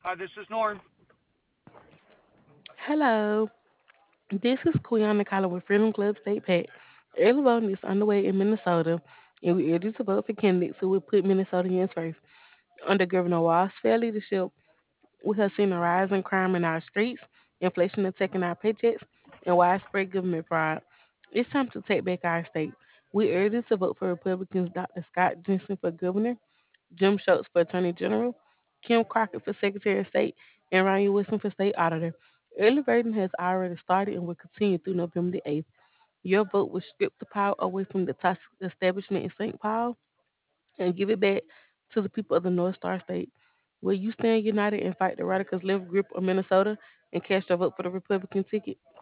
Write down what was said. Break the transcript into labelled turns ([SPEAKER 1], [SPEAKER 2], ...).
[SPEAKER 1] Hi, this is Norm.
[SPEAKER 2] Hello, this is Quiana calling with Freedom Club State PAC. Early voting is underway in Minnesota, and we urge you to vote for candidates who will put Minnesotans first. Under Governor Walz's fair leadership, we have seen a rise in crime in our streets, inflation attacking our paychecks, and widespread government fraud. It's time to take back our state. We urge you to vote for Republicans Dr. Scott Jensen for governor, Jim Schultz for Attorney General, Kim Crockett for Secretary of State, and Ryan Wilson for State Auditor. Early voting has already started and will continue through November the 8th. Your vote will strip the power away from the toxic establishment in St. Paul and give it back to the people of the North Star State. Will you stand united and fight the radicals left grip of Minnesota and cast your vote for the Republican ticket?